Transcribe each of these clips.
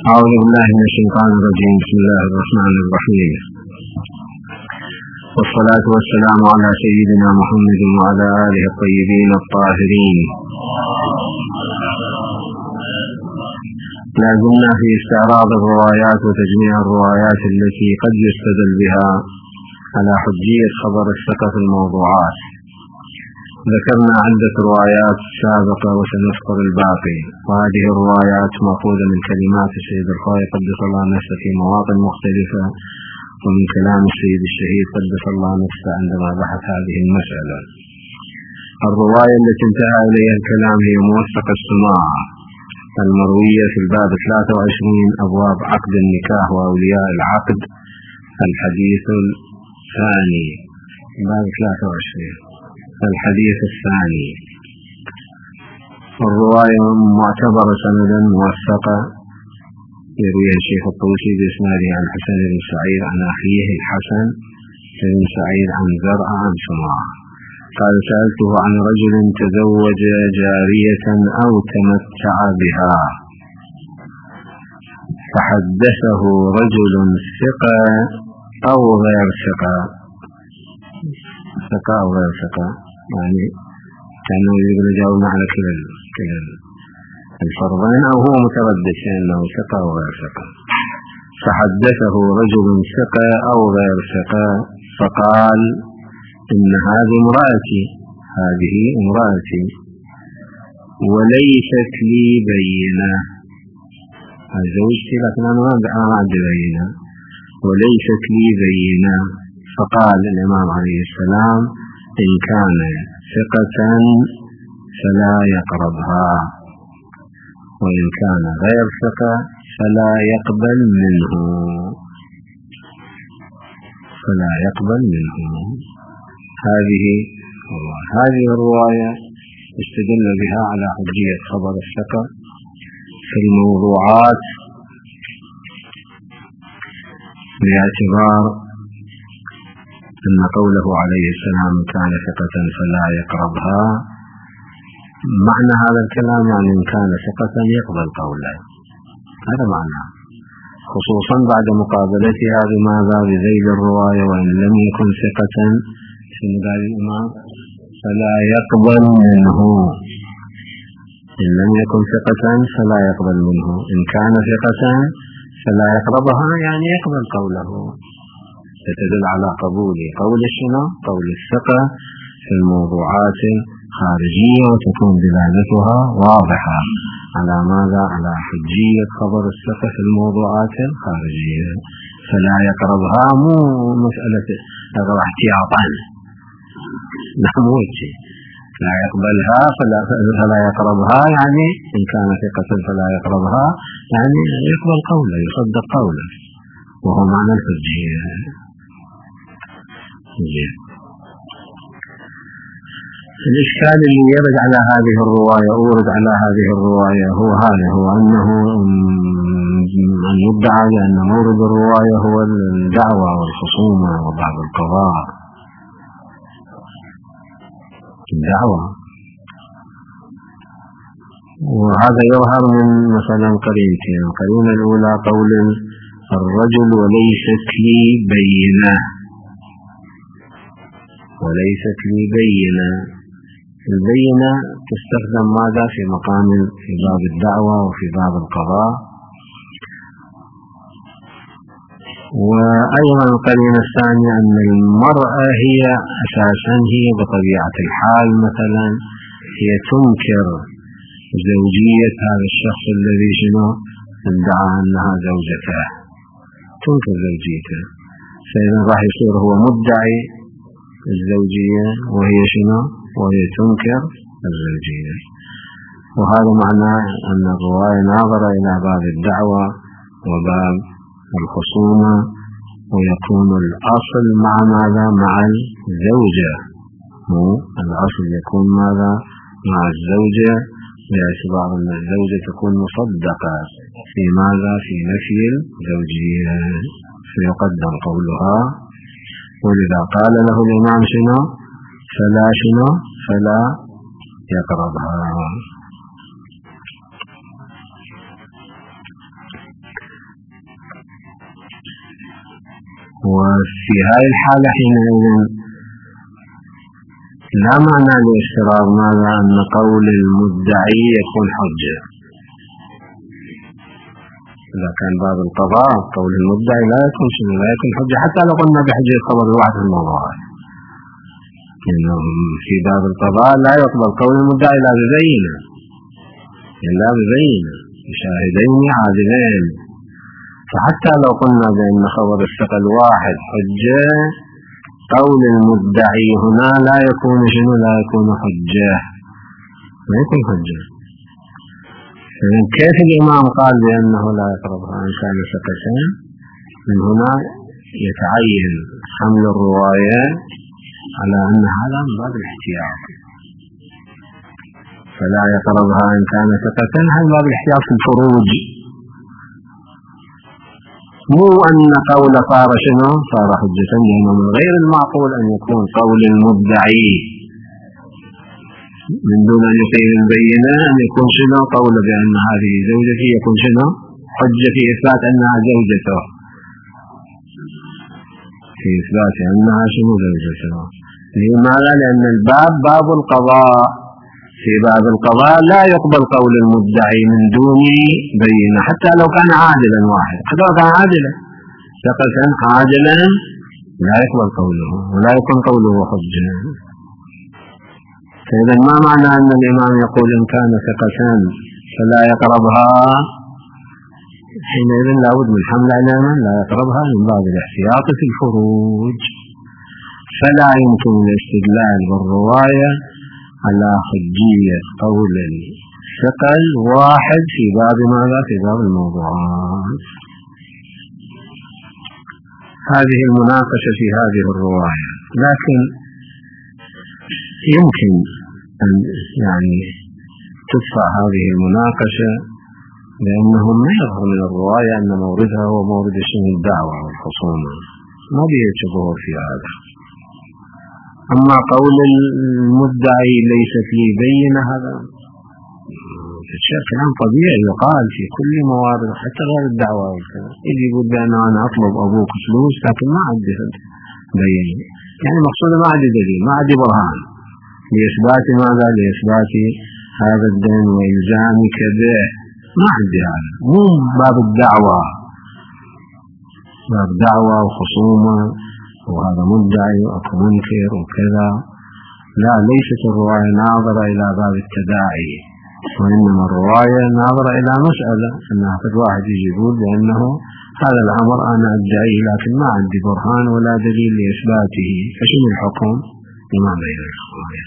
أعوذ بالله من الشيطان الرجيم. بسم الله الرحمن الرحيم، والصلاة والسلام على سيدنا محمد وعلى آله الطيبين الطاهرين. لا زلنا في استعراض الروايات وتجميع الروايات التي قد يستدل بها على حجية خبر الثقة في الموضوعات. ذكرنا عدة روايات سابقة وسنذكر الباقي، وهذه الروايات مأخوذة من كلمات السيد الخوئي قدس الله نفسه في مواطن مختلفة، ومن كلام السيد الشهيد قدس الله نفسه عندما بحث هذه المسألة. الرواية التي انتهى إليها الكلام هي موثق السماع المروية في الباب 23 أبواب عقد النكاح وأولياء العقد، الحديث الثاني، باب 23 الحديث الثاني. الرواية معتبرة سندا موثقة، يرويها الشيخ الطوسي بإسناده عن حسن بن سعيد عن أخيه الحسن بن سعيد عن زرعة عن سماع قال: سألته عن رجل تزوج جارية أو تمتع بها، فحدثه رجل ثقة أو غير ثقة، ثقة أو غير ثقة، يعني كانوا يجاوبون على كلا الفرضين، أو هو متردد أنه ثقة أو غير ثقة. فحدثه رجل ثقة أو غير ثقة فقال: إن هذه امرأتي وليست لي بينة، زوجتي لكن أنا ما عندي بينة، وليست لي بينة. فقال الإمام عليه السلام: إن كان ثقة فلا يقربها، وإن كان غير ثقة فلا يقبل منه. هذه الرواية استدل بها على حجية خبر الثقة في الموضوعات، باعتبار أن قوله عليه السلام: كان ثقة فلا يقربها، معنى هذا الكلام يعني إن كان ثقة يقبل قوله، هذا معنى، خصوصا بعد مقابلتها بماذا؟ بذيل الرواية: وإن لم يكن ثقة في مدار الإمام فلا يقبل منه. إن لم يكن ثقة فلا يقبل منه، إن كان ثقة فلا يقربها، يعني يقبل قوله، تدل على قبول قول الثقة في الموضوعات الخارجية، وتكون دلالتها واضحة على ماذا؟ على حجية خبر الثقة في الموضوعات الخارجية. فلا يقربها مو مسألة احتياطا، نحن لا يقبلها فلا يقربها، يعني إن كان ثقة فلا يقربها، يعني يقبل قوله، يصدق قوله، وهو معنى الحجية. الإشكال اللي يرد على هذه الرواية هو هذا، هو أنه أن يدعى لأن مورد الرواية هو الدعوة والخصومة وبعض القضاء. الدعوة، وهذا يظهر من مثلا قرينتين. القرينة الأولى قول الرجل: وليست لي بينة. البينة تستخدم ماذا؟ في باب الدعوة وفي باب القضاء. وأيضا القرينة الثانية أن المرأة هي أساسا بطبيعة الحال مثلا هي تنكر زوجية هذا الشخص الذي ادعى أنها زوجته، تنكر زوجيته، فإذا راح يصير هو مدعي الزوجية وهي تنكر الزوجية. وهذا معناه أن الرواية ناظرة إلى باب الدعوة وباب الخصومة، ويكون الأصل مع ماذا؟ مع الزوجة، الأصل يكون ماذا؟ مع الزوجة، باعتبار أن الزوجة تكون مصدقة في ماذا؟ في نفي الزوجية، فيقدم قولها. ولذا قال له الإمام فلا يقربها. وفي هذه الحالة حينئذ لا معنى لاشتراط ماذا أن قول المدعي يكون حجة. إذا كان باب القضاء قول المدعي لا يكون حجة، حتى لو قلنا بحجة الخبر الواحد في الموضوع، إنه في باب القضاء لا يقبل قول المدعي لا ببينة بشاهدين عادلين. فحتى لو قلنا بأن خبر الثقة الواحد حجة، قول المدعي هنا لا يكون حجة، ما يكون حجة. كيف الإمام قال بأنه لا يقربها إن كان ثقتين؟ من هنا يتعين حمل الرواية على أن هذا من باب الاحتياط، فلا يقربها إن كان ثقتين، هذا باب الاحتياط في الفروج، مو أن قول صار حجة، لأنه من غير المعقول أن يكون قول المدعي من دون أن يقيم البينة أن يكون قول بأن هذه زوجتي، يكون حجة في إثبات أنها زوجته، زوجته. لماذا؟ لأن الباب باب القضاء، في باب القضاء لا يقبل قول المدعي من دون بينة، حتى لو كان عادلا واحد، حتى لو كان عادلا ثقة عادلا لا يقبل قوله ولا يكون قوله حجة. فإذا ما معنى أن الإمام يقول إن كان ثقة فلا يقربها؟ حينئذ لابد من حمل على من لا يقربها من باب الاحتياط في الفروج، فلا يمكن الاستدلال بالرواية على حجية قول الثقة الواحد في باب ماذا؟ في باب الموضوعات. هذه المناقشة في هذه الرواية، لكن يمكن أن تدفع هذه المناقشة لأنه ما يظهر من الرواية أن موردها هو مورد الدعوة والخصومة، ما بيجبه في هذا. أما قول المدعي ليست لي بينة، هذا كلام طبيعي يقال في كل موارد، حتى غير الدعوة والكلام. يجي يقول بأن أنا أطلب أبوك فلوس لكن ما عندي بينة، مقصود ما عندي دليل، ما عندي برهان لإثبات ماذا؟ لإثبات هذا الدين وإلزامك به، ما عندي هذا. مو باب الدعوة، باب دعوة وخصومة وهذا مدعي وأكو منكر وكذا، لا، ليست الرواية ناظرة إلى باب التداعي، وإنما الرواية ناظرة إلى مسألة أنها قد واحد يجي يقول بأنه هذا الأمر أنا أدعيه لكن ما عندي برهان ولا دليل لإثباته، فشنو الحكم؟ لما بين الرواية.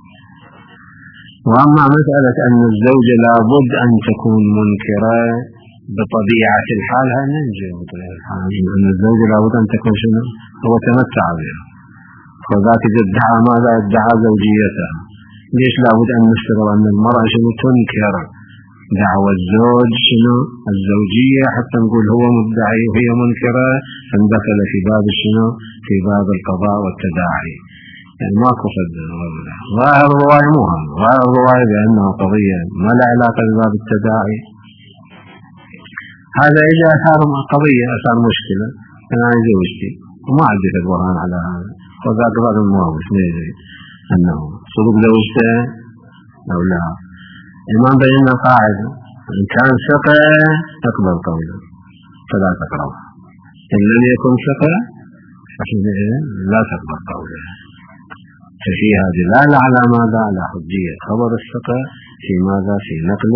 وأما مسألة أن الزوجة لابد أن تكون منكرة بطبيعة الحال، هذا ننجي بطبيعة الحال، أن الزوجة لابد أن تكون هو تمتع بها، فذاك ادعى ماذا؟ ادعى زوجيتها. ليش لابد أن نفترض أن المرأة تنكر دعوى الزوج الزوجية حتى نقول هو مدعي وهي منكرة، فاندخل في باب في باب القضاء والتداعي. ماكو صد. ظاهر الرواية مو هم، ظاهر الرواية بأنه قضية ما لا علاقة بباب التداعي. هذا إذا أثار قضية، أثار مشكلة، أنا زوجتي وما عندي برهان على هذا، وذاك بعض المواقف ما يدري أنه صدق زوجته أو لا. الإمام بيننا قاعدة: إن كان ثقة تقبل قوله فلا تقرب، إن لم يكن ثقة فحينئذ لا تقبل قوله. ففيها دلالة على ماذا؟ على حجية خبر الثقة في ماذا؟ في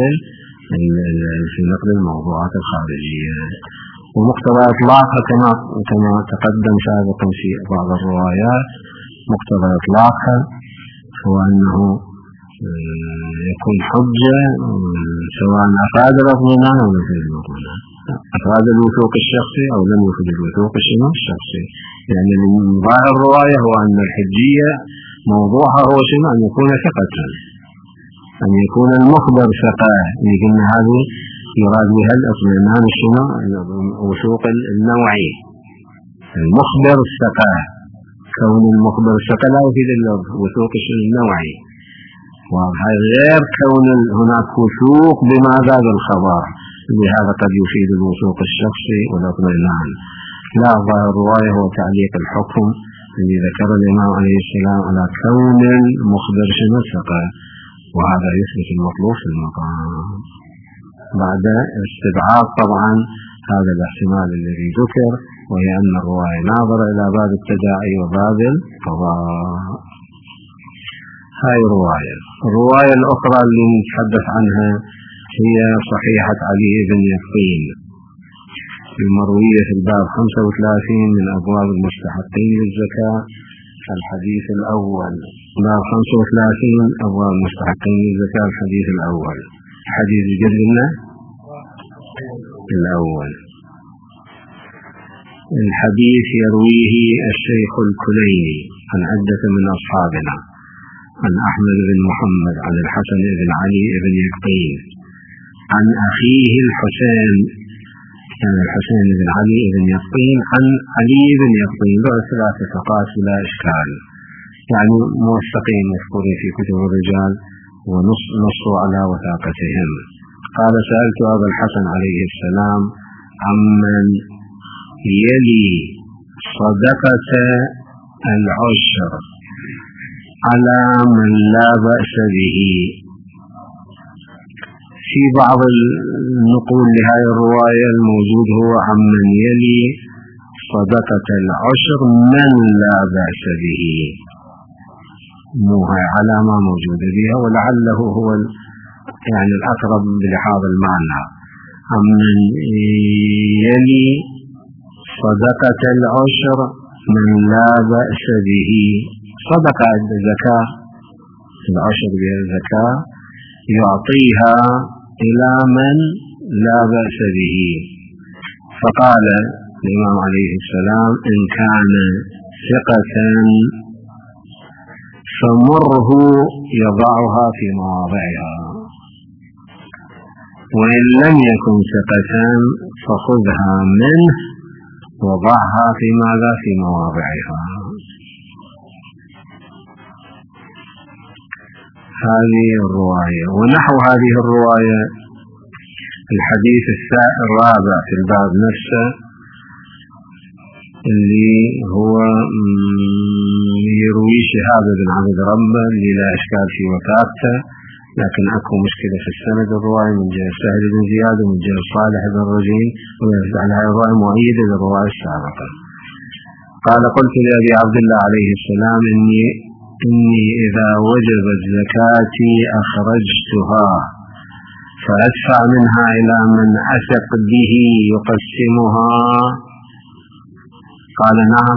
نقل الموضوعات الخارجية. ومقتضى إطلاقها كما تقدم سابقا في بعض الروايات، مقتضى إطلاقها هو أنه يكون حجة سواء أفاد الاطمئنان أو لم يفد الاطمئنان، أفاد الوثوق الشخصي أو لم يفد الوثوق الشخصي. يعني من ظاهر الرواية هو أن الحجية موضوعها هو أن يكون ثقة، أن يكون المخبر ثقة، لكن هذه يراد بها الاطمئنان وثوق النوعي. المخبر الثقة، كون المخبر الثقة لا يفيد الوثوق النوعي، وغير كون هناك وثوق بماذا؟ بالخبر، لهذا قد يفيد الوثوق الشخصي والاطمئنان. لا، ظاهر الرواية هو تعليق الحكم الذي ذكر الإمام عليه السلام على كون المخبر شنو ثقة، وهذا يثبت المطلوب في المقام بعد استبعاد طبعا هذا الاحتمال الذي ذكر، وهي أن الرواية ناظرة إلى باب التداعي وباب القضاء. هاي الرواية الأخرى اللي نتحدث عنها هي صحيحة علي بن يقين المروية في الباب 35 من أبواب المستحقين للزكاة. الحديث الأول، باب 35 أبواب المستحقين للزكاة، الحديث الأول، حديث جلنا الأول. الحديث يرويه الشيخ الكليني عن عدة من أصحابنا، عن أحمد بن محمد، عن الحسن بن علي بن يقين، عن أخيه الحسين، يعني الحسين بن علي بن يقين، عن علي بن يقين، له 3 ثقات بلا إشكال، يعني موثقين مذكورين في كتب الرجال ونصوا على وثاقتهم. قال: سألت أبا الحسن عليه السلام عمن يلي صدقة العشر على من لا بأس به. في بعض النقول لهذه الرواية الموجود هو عمن يلي صدقة العشر من لا بأس به، مو هاي علامة موجودة بها، ولعله هو يعني الأقرب بلحاظ المعنى. عمن يلي صدقة العشر من لا بأس به، صدقة الزكاة، العشر بها الزكاة يعطيها إلى من لا بأس به. فقال الإمام عليه السلام: إن كان ثقة فمره يضعها في مواضعها، وإن لم يكن ثقة فخذها منه وضعها في ماذا؟ في مواضعها. هذه الرواية. ونحو هذه الرواية الحديث الرابع في الباب نفسه، اللي هو يروي شهاب بن عبد ربه، اللي لا إشكال في وثاقته، لكن أكو مشكلة في السند الرواية من جهة سهل بن زياد ومن جهة صالح بن رجين، ويرجع لها الرواية مؤيدة للرواية السابقة. قال: قلت لأبي عبد الله عليه السلام: إني إذا وجبت زكاتي أخرجتها فأدفع منها إلى من أثق به يقسمها. قال: نعم،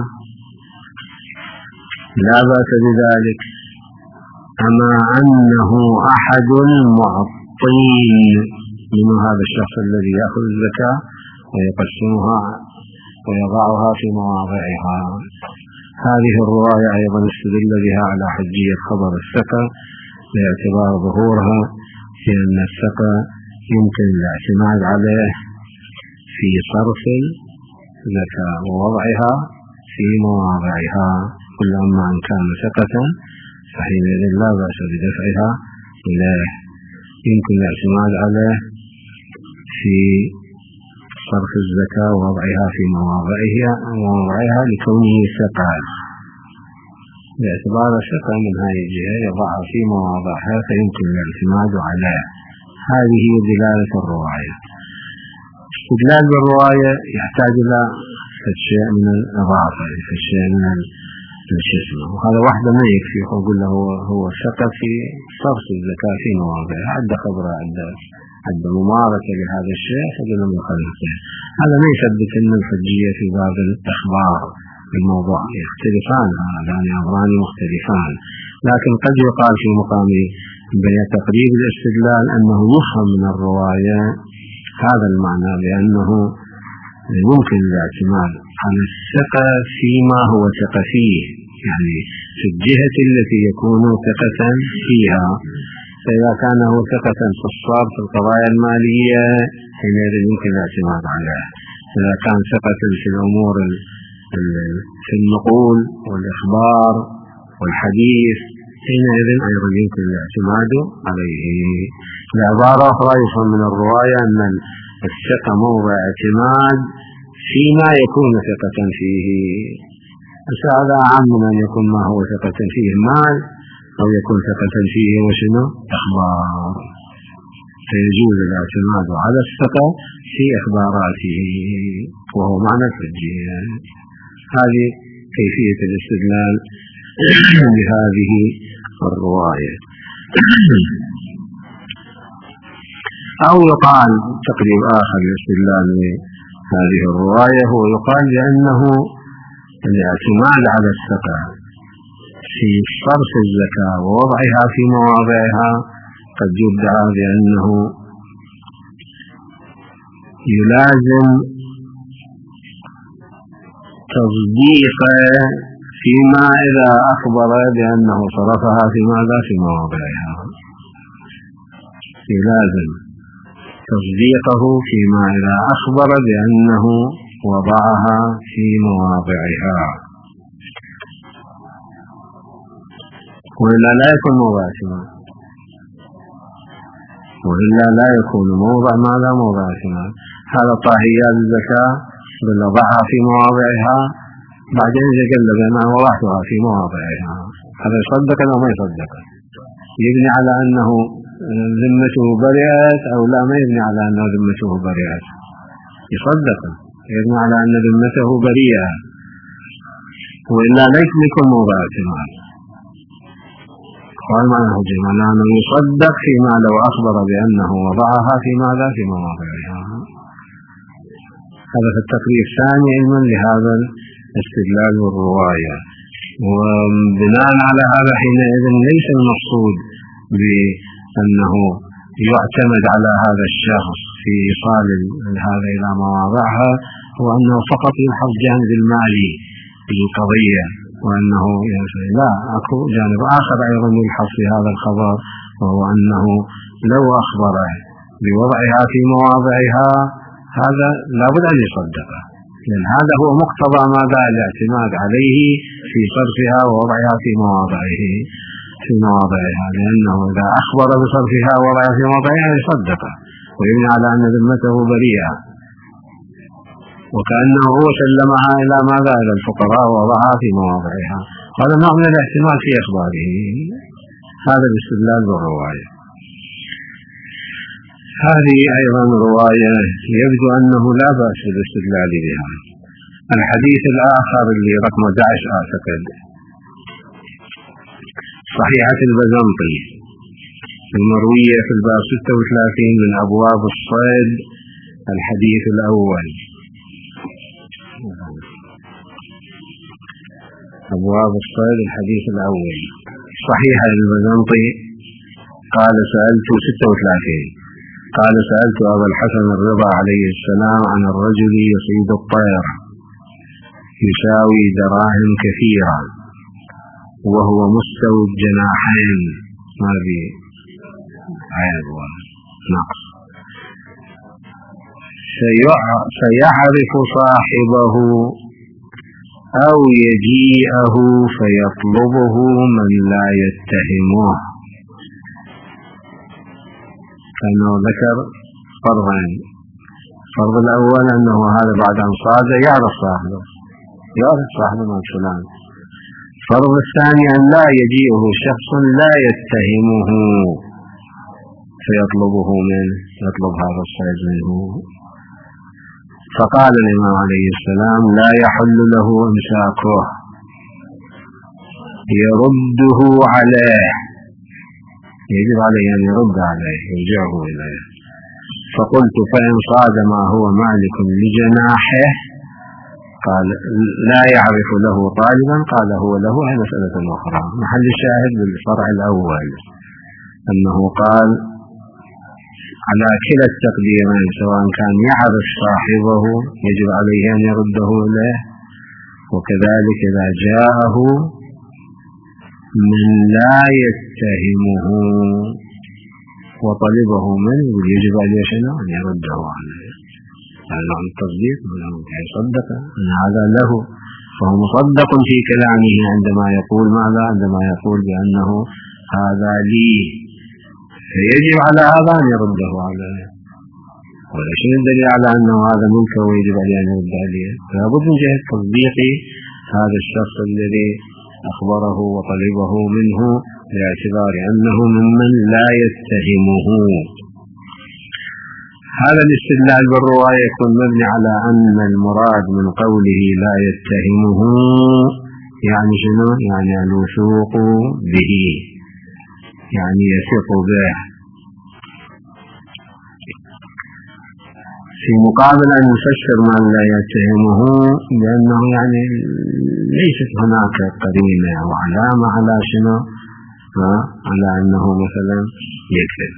لا بأس بذلك، أما أنه أحد المعطين من هذا الشخص الذي يأخذ الزكاة ويقسمها ويضعها في مواضعها. هذه الرواية أيضا استدل بها على حجية خبر الثقة باعتبار ظهورها في أن الثقة يمكن الاعتماد عليه في صرف الزكاة ووضعها في مواضعها، كل أما أن كان ثقة فحينئذ لا بأس بدفعها إليه، يمكن الاعتماد عليه في صرف الزكاة ووضعها في مواضعها لكونه ثقة، باعتبار ثقة من هذه الجهة يضعها في مواضعها فيمكن الاعتماد عليه. هذه دلالة الرواية. استدلال بالرواية يحتاج إلى شيء من الإضافة، شيء من الجسم، وهذا وحده ما يكفي. أقول له هو ثقة في صرف الزكاة في مواضعها، عنده خبرة، عنده ممارسة لهذا الشيء، فلم يخالف فيه. هذا ما يثبت أن الحجية في باب الإخبار بالموضوع يختلفان، هذان أمران مختلفان، لكن قد يقال في مقام بين تقريب الاستدلال أنه يفهم من الرواية هذا المعنى، بأنه يمكن الاعتماد على الثقة فيما هو ثقة فيه، يعني في الجهة التي يكون ثقة فيها. فإذا كان هو ثقة في الصرف في القضايا المالية حينئذ يمكن الاعتماد عليه. إذا كان ثقة في الأمور في النقول والإخبار والحديث حينئذ أيضا يمكن الاعتماد عليه. بعبارة أخرى يفهم من الرواية أن الثقة موضع اعتماد فيما يكون ثقة فيه. هذا عام من أن يكون ما هو ثقة فيه مال أو يكون ثقة فيه وشنو أخبار، فيجوز الاعتماد على الثقة في إخباراته وهو معنى الحجية. هذه كيفية الاستدلال بهذه الرواية. أو يقال تقريب آخر للاستدلال بهذه الرواية هو يقال بأنه الاعتماد على الثقة في صرف الزكاة ووضعها في مواضعها قد يدعى بأنه يلازم تصديق فيما إذا أخبر بأنه صرفها في ماذا في مواضعها، يلازم تصديقه فيما إذا أخبر بأنه وضعها في مواضعها، وإلا لا يكون موضع اعتماد، وإلا لا يكون موضع ماذا موضع اعتماد. هذا طاهيات الزكاة وضعها في مواضعها، بعدين يتكلم أنا وضعتها في مواضعها، هذا يصدق أو ما يصدق؟ يبني على أنه ذمته برئت أو لا ما يبني على أن ذمته برئت؟ يصدق، يبني على أن ذمته بريئة، وإلا ليس يكون موضع اعتماد. قال معناه جمعنا أنه يصدق فيما لو أخبر بأنه وضعها في ماذا في مواضعها. هذا في التقرير الثاني علما لهذا الاستدلال والرواية. وبناء على هذا حينئذ ليس المقصود بأنه يعتمد على هذا الشخص في إيصال هذا إلى مواضعها، وأنه فقط يلحظ جانب المالي للقضية، وأنه لا، أكو جانب آخر أيضا يلحظ في هذا الخبر، وهو أنه لو أخبر بوضعها في مواضعها هذا لا بد أن يصدقه، لأن هذا هو مقتضى ماذا الاعتماد عليه في صرفها ووضعها في مواضعها، لأنه إذا أخبر بصرفها ووضعها في مواضعها يصدقه ويبني على أن ذمته بريئة، وكأنه هو سلمها إلى ماذا إلى الفقراء ووضعها في مواضعها. هذا نوع من الاحتمال في إخباره. هذا الاستدلال بالرواية. هذه أيضا رواية يبدو أنه لا بأس بالاستدلال بها. الحديث الآخر اللي رقم 11 أعتقد صحيحة البزنطي المروية في الباب 36 من أبواب الصيد، الحديث الأول. أبواب الصيد الحديث الأول. صحيحة البزنطي قال سألت 36 قال سألت أبا الحسن الرضا عليه السلام عن الرجل يصيد الطير يساوي دراهم كثيرة وهو مستوي الجناحين، ما في عيب ونقص، سيعرف صاحبه أو يجيئه فيطلبه من لا يتهمه. فإنه ذكر فرضين. الفرض الأول أنه هذا بعد أن صاد يعرف صاحبه من فلان. الفرض الثاني أن لا يجيئه شخص لا يتهمه فيطلبه منه، يطلب هذا الصيد منه. فقال الإمام عليه السلام لا يحل له إمساكه، يرده عليه، يجب عليه أن يرد عليه يرجعه إليه. فقلت فإن صاد ما هو مالك لجناحه؟ قال لا يعرف له طالبا، قال هو له. هي مسألة أخرى. محل الشاهد بالفرع الأول أنه قال على كلا التقديرين، سواء كان يعرف صاحبه يجب عليه أن يرده إليه، وكذلك إذا جاءه من لا يتهمه وطلبه منه يجب عليه أن يرده عليه. هذا عن التصديق يصدق أن هذا له، فهو مصدق في كلامه عندما يقول ماذا؟ عندما يقول بأنه هذا لي، فيجب على هذا أن يرده عليه. ولكن الدليل على أنه هذا منكر ويجب عليه أن يرد عليه؟ فلابد من جهة تصديق هذا الشخص الذي أخبره وطلبه منه باعتبار أنه ممن لا يتهمه. هذا الاستدلال بالرواية يكون مبني على أن المراد من قوله لا يتهمه يعني شنو؟ يعني الوثوق به، يعني يثق به، في مقابل أن يفسر من لا يتهمه بأنه يعني ليست هناك قرينة أو علامة على شنو؟ على أنه مثلا يكذب.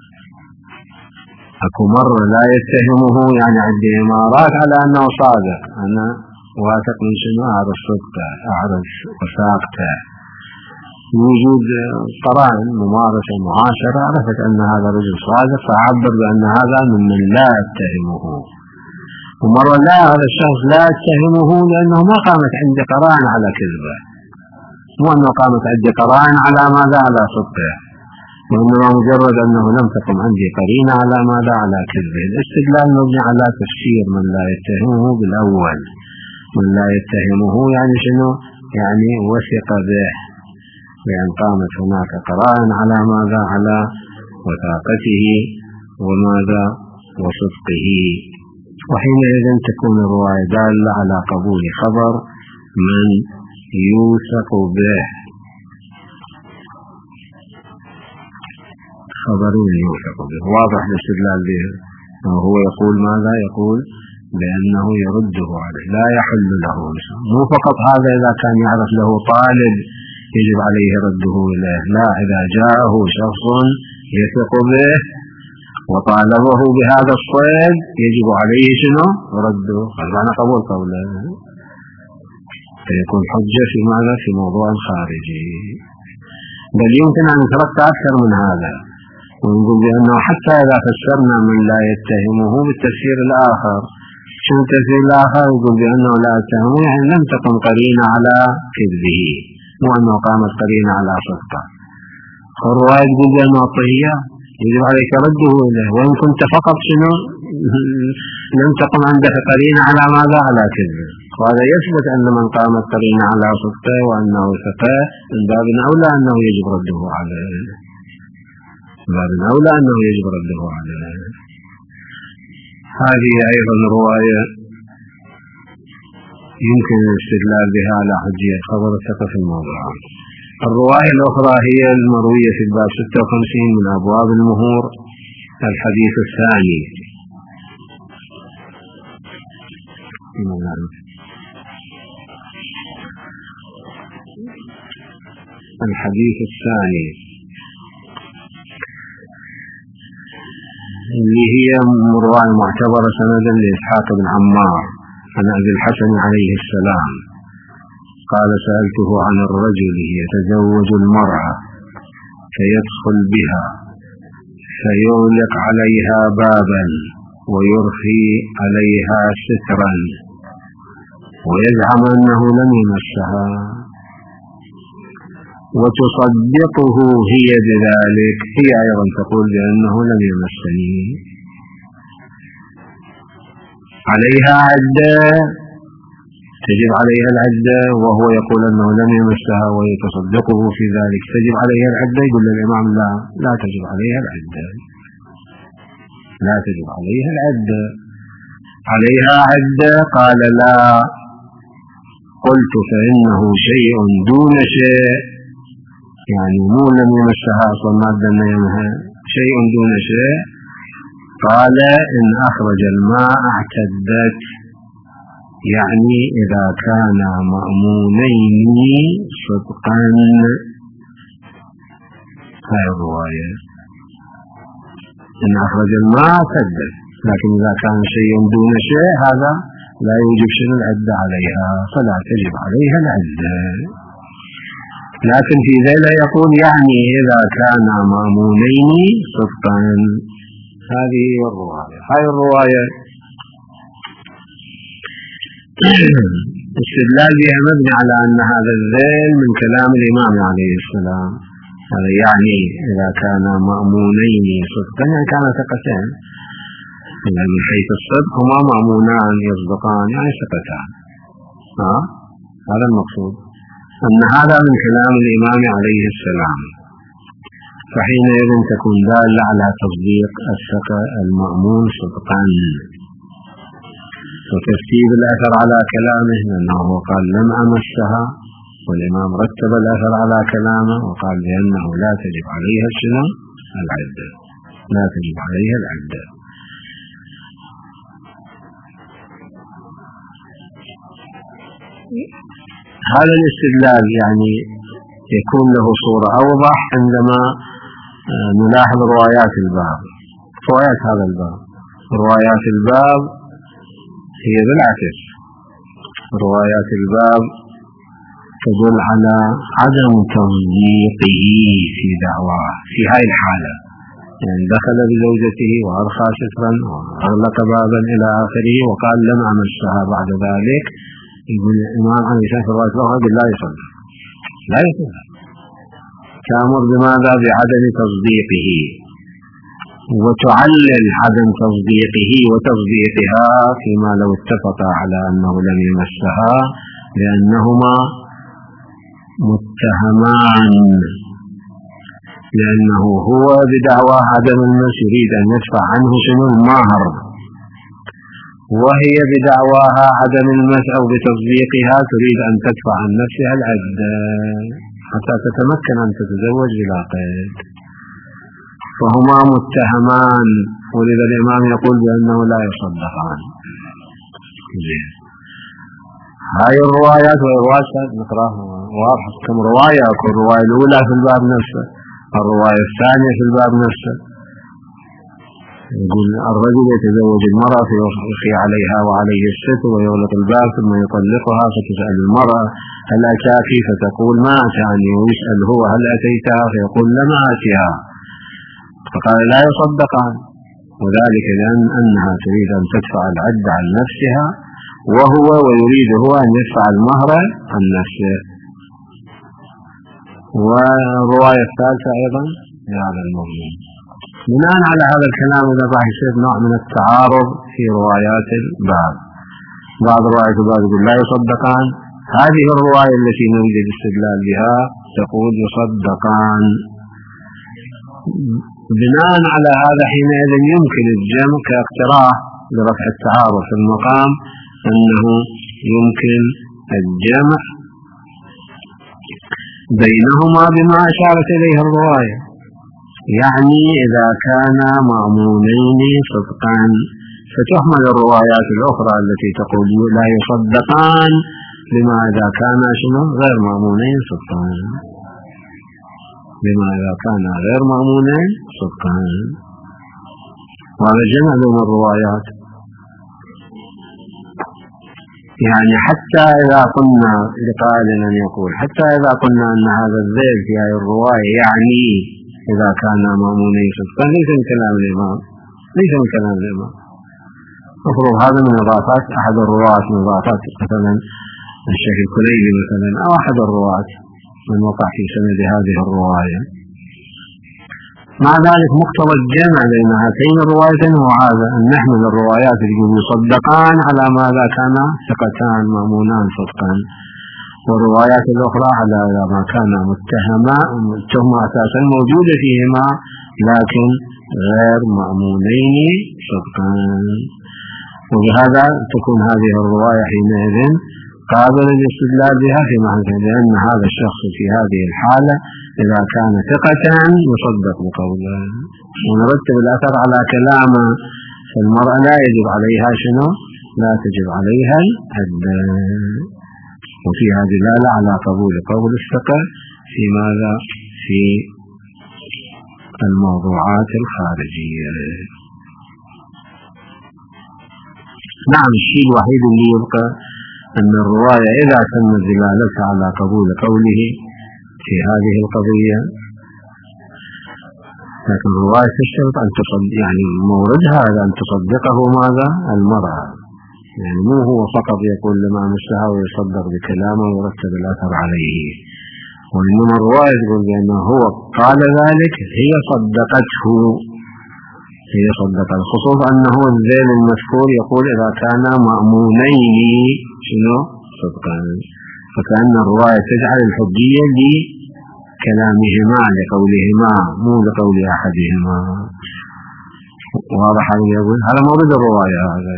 أكو مرة لا يتهمه يعني عندي إمارات على أنه صادق، أنا واثق من شنو؟ أعرف صدقه، أعرف وثاقته، وجود قرائن ممارسة معاشرة عرفت أن هذا رجل صادق فأعبر بأن هذا ممن لا أتهمه. ومرة لا، هذا الشخص لا أتهمه لأنه ما قامت عندي قرائن على كذبه، مو أنه قامت عندي قرائن على ماذا؟ على صدقه، وإنما مجرد أنه لم تقم عندي قرينة على ماذا؟ على كذبه. الاستدلال مبني على تفسير من لا يتهمه بالأول. من لا يتهمه يعني شنو؟ يعني وثق به، بأن قامت هناك قرائن على ماذا؟ على وثاقته وماذا؟ وصدقه. وحينئذ تكون الرواية دالة على قبول خبر من يوثق به، خبر من يوثق به. واضح الاستدلال به. وهو يقول ماذا؟ يقول بأنه يرده عليه، لا يحل له. مو فقط هذا إذا كان يعرف له طالب يجب عليه رده إليه، لا، إذا جاءه شخص يثق به وطالبه بهذا الصيد يجب عليه شنو؟ رده. فمعنى قبول قوله فيكون حجة في ماذا؟ في موضوع خارجي. بل يمكن أن نترك أكثر من هذا ونقول بأنه حتى إذا فسرنا من لا يتهمه بالتفسير الآخر، شو التفسير الآخر؟ يقول بأنه لا يتهمه يعني لم تقم قرينة على كذبه، مو أنه قامت قرينة على صدقه. الرواية تقول بأنه طهية يجب عليك رده إليه، وإن كنت فقط شنو؟ لم تقم عندك قرينة على ماذا؟ على كذبه. وهذا يثبت أن من قامت قرينة على صدقه وأنه ثقه من باب أولى أنه يجب رده عليه، من باب أولى أنه يجب رده عليه. هذه أيضا رواية يمكن الاستدلال بها على حجية خبر الثقة في الموضوع. الرواية الأخرى هي المروية في الباب 56 من أبواب المهور، الحديث الثاني. الحديث الثاني اللي هي رواية معتبرة سندا لإسحاق بن عمار عن أبي الحسن عليه السلام قال: سألته عن الرجل يتزوج المرأة فيدخل بها فيغلق عليها بابا ويرخي عليها سترا ويزعم أنه لم يمسها وتصدقه هي بذلك، هي أيضا تقول بأنه لم يمسني، عليها عدة، تجب عليها العدة، وهو يقول أنه لم يمسها ويتصدقه في ذلك، تجب عليها العدة. يقول الإمام لا تجب عليها العدة، لا تجب عليها العدة. عليها عدة؟ قال لا. قلت: فإنه شيء دون شيء، يعني مو لم يمسها أصلا ما دنا يمها، شيء دون شيء. قال: إن أخرج الماء اعتدت، يعني إذا كان مأمونين صدقا. هاي الرواية إن أخرج الماء اعتدت، لكن إذا كان شيء دون شيء هذا لا يوجب شنو؟ العدة عليها، فلا تجب عليها العدة. لكن في ذيلا يقول يعني إذا كان مأمونين صدقا. هذه الرواية. هاي الرواية استدلال بها مبني على أن هذا الذيل من كلام الإمام عليه السلام، هذا يعني إذا كان مأمونين صدقا يعني كان ثقتين. من حيث الصدق هما مأمونان يصدقان يعني ثقتان. هذا المقصود، أن هذا من كلام الإمام عليه السلام، فحينئذ تكون دالة على تصديق الثقة المأمون صدقا، وترتيب الأثر على كلامه، لأنه قال لم أمسها، والإمام رتب الأثر على كلامه وقال بأنه لا تجب عليها العدة، لا تجب عليها العدة. هذا الاستدلال يعني يكون له صورة أوضح عندما نلاحظ روايات الباب. روايات هذا الباب، روايات الباب هي بالعكس، روايات الباب تدل على عدم تصديقه في دعواه في هاي الحالة، يعني دخل بزوجته وأرخى سترا وأغلق بابا إلى آخره وقال لم أمسها بعد ذلك. يقول الإمام عن في الرواية الأخرى لا يصدق، لا يصدق، تأمر بماذا؟ بعدم تصديقه، وتعلل عدم تصديقه وتصديقها فيما لو اتفقا على أنه لم يمسها، لأنهما متهمان، لأنه هو بدعوى عدم المس يريد أن يدفع عنه شنو؟ المهر، وهي بدعواها عدم المس أو بتصديقها تريد أن تدفع عن نفسها العدة حتى تتمكن أن تتزوج بلا قيد، فهما متهمان، ولذا الإمام يقول بأنه لا يصدقان. هاي الروايات والروايات نقراها واضحة كم رواية، الرواية الأولى في الباب نفسه، الرواية الثانية في الباب نفسه. يقول الرجل يتزوج المرأة فيوصي عليها وعليه الستر ويغلق الباب ثم يطلقها، فتسأل المرأة هل أتاك؟ فتقول ما أتاني، ويسأل هو هل أتيتها؟ فيقول لم آتها، فقال لا يصدقان، وذلك لأن أنها تريد أن تدفع العدة عن نفسها، ويريد هو أن يدفع المهر عن نفسه. والرواية الثالثة أيضا لهذا الموضوع. بناء على هذا الكلام إذا راح يصير نوع من التعارض في روايات الباب، بعض روايات الباب يقول لا يصدقان، هذه الرواية التي نريد الاستدلال بها تقول يصدقان. بناء على هذا حينئذ يمكن الجمع كاقتراح لرفع التعارض في المقام، أنه يمكن الجمع بينهما بما أشارت إليه الرواية، يعني إذا كان مأمونين صدقا فتحمل الروايات الأخرى التي تقول لا يصدقان لما إذا كان غير مأمونين صدقا، لما إذا كان غير مأمونين صدقا، وهذا جمع بين الروايات. يعني حتى إذا قلنا لقائل أن يقول حتى إذا قلنا أن هذا الذيل في هذه الرواية يعني إذا كان مأمونين صدقا، ليس من كلام الإمام، ليس من كلام الإمام، مفروض هذا من إضافات أحد الرواة، من إضافات مثلا الشيخ الكليلي مثلا أو أحد الرواة من وقع في سند هذه الرواية. مع ذلك مقتضى الجمع بين هاتين الروايتين هو هذا، أن نحمل الروايات اللي يصدقان على ماذا كان ثقتان مأمونان صدقا، والروايات الأخرى على ما كان متهمة أساسا موجودة فيهما لكن غير مأمونين صدقا. وبهذا تكون هذه الرواية حينئذ قابل للاستدلال بها في محل، لأن هذا الشخص في هذه الحالة إذا كان ثقة يصدق بقوله، ونرتب الأثر على كلامه، فالمرأة لا يجب عليها لا تجب عليها العدة، وفيها دلالة على قبول قول الثقة في ماذا؟ في الموضوعات الخارجية. نعم، الشيء الوحيد اللي يبقى أن الرواية إذا تمت دلالتها على قبول قوله في هذه القضية، لكن الرواية تشترط أن تصدق، يعني موردها هذا أن تصدقه ماذا؟ المرأة، يعني مو هو فقط يقول لما مسها ويصدق بكلامه ويرتب الأثر عليه، وإنما الرواية تقول بأنه هو قال ذلك، هي صدقته، هي صدق، الخصوص أنه الذيل المذكور يقول إذا كان مأمونين شنو صدقا، فكأن الرواية تجعل الحجية لكلامهما لقولهما مو لقول أحدهما. واضح هذا؟ يقول هذا مورد الرواية هذا،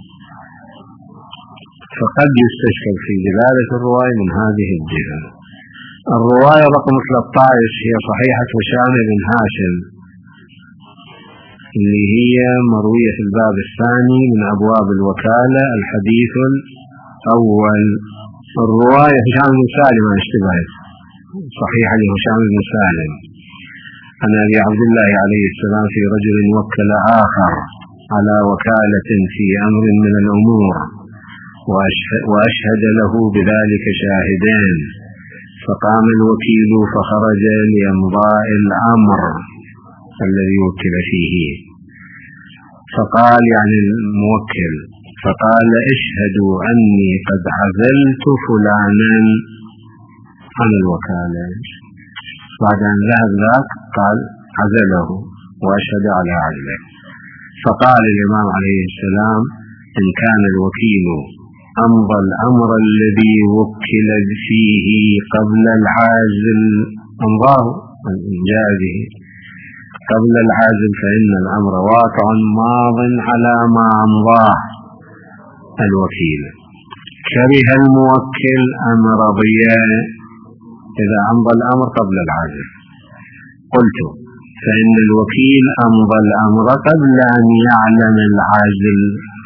فقد يستشكل في دلالة الرواية من هذه الجهة. الرواية رقم 13 هي صحيحة هشام بن هاشم، اللي هي مروية في الباب الثاني من أبواب الوكالة، الحديث الأول. الرواية هشام بن سالم اشتبهت، صحيحة لهشام بن سالم عن أبي عبد الله عليه السلام في رجل وكل آخر على وكالة في أمر من الأمور وأشهد له بذلك شاهدان، فقام الوكيل فخرج لإمضاء الأمر الذي وكل فيه، فقال يعني الموكل، فقال اشهدوا أني قد عزلت فلانا عن الوكالة. بعد أن ذهب ذاك قال عزله وأشهد على عزله. فقال الإمام عليه السلام إن كان الوكيل أمضى الأمر الذي وكل فيه قبل العازل، أمضاه جاء به قبل العازل، فإن الأمر واقع ماض على ما أمضاه الوكيل. كره الموكل أم رضي إذا أمضى الأمر قبل العازل؟ قلت فإن الوكيل أمضى الأمر قبل أن يعلم العازل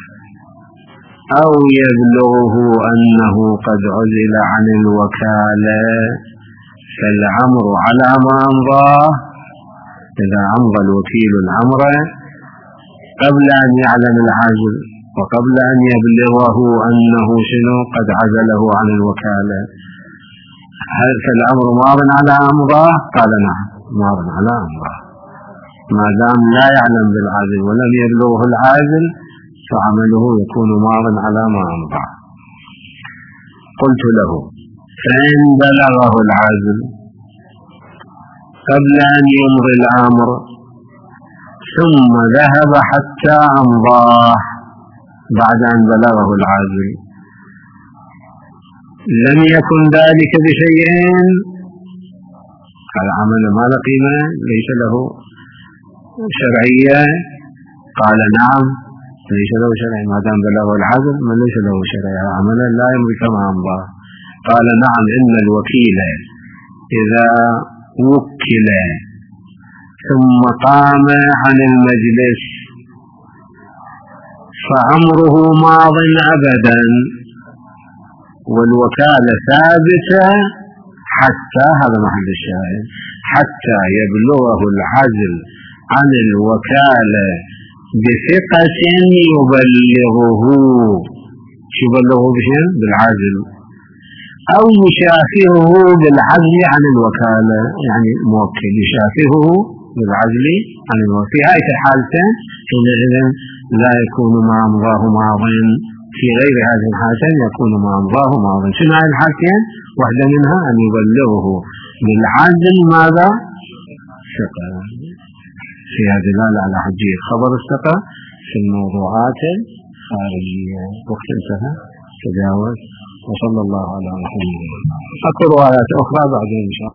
أو يبلغه أنه قد عزل عن الوكالة، فالأمر على ما أمضاه إذا أمضى الوكيل الأمر قبل أن يعلم العازل وقبل أن يبلغه أنه شنو قد عزله عن الوكالة، هل فالأمر ماض على أمضاه؟ قال نعم ماض على أمضاه، ما دام لا يعلم بالعازل ولم يبلغه العازل فعمله يكون ماض على ما أمضاه. قلت له فإن بلغه العازل قبل أن يمضي الأمر ثم ذهب حتى أمضاه بعد أن بلغه العازل، لم يكن ذلك بشيء، العمل ما له قيمة ليس له شرعية؟ قال نعم ليس له شرعية ما دام بلغه العازل، من ليس له شرعية عملا لا يمضي كما أمضاه. قال نعم إن الوكيل إذا وكل ثم قام عن المجلس فأمره ماض أبدا والوكالة ثابتة حتى، هذا محل الشاهد، حتى يبلغه العزل عن الوكالة بثقة يبلغه، شو يبلغه بشيء؟ بالعزل، أو يشافهه بالعزل عن الوكالة، يعني موكل يشافهه بالعزل عن الوكالة. في هذه الحالتين حينئذ لا يكون ما أمضاه ماضٍ، في غير هذه الحالتين يكون ما أمضاه ماضٍ. شنو هذه الحالتين؟ واحدة منها أن يبلغه بالعزل ماذا؟ ثقة. فيها دلالة على حجية خبر الثقة في الموضوعات الخارجية. وقت انتهى تجاوز، وصلى الله على محمد. أذكر روايات أخرى بعدين إن شاء الله.